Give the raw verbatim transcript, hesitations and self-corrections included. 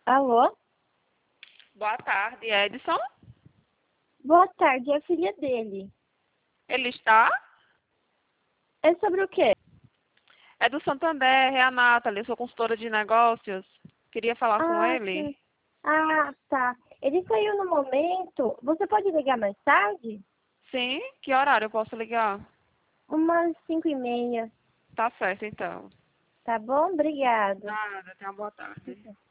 Alô? Boa tarde, Edson. Boa tarde, é a filha dele. Ele está? É sobre o quê? É do Santander, é a Nathalie, sou consultora de negócios. Queria falar com Ah, ele. sim. Ah, tá. Ele saiu no momento. Você pode ligar mais tarde? Sim? Que horário eu posso ligar? Umas cinco e meia. Tá certo, então. Tá bom? Obrigada. Nada, tenha uma boa tarde.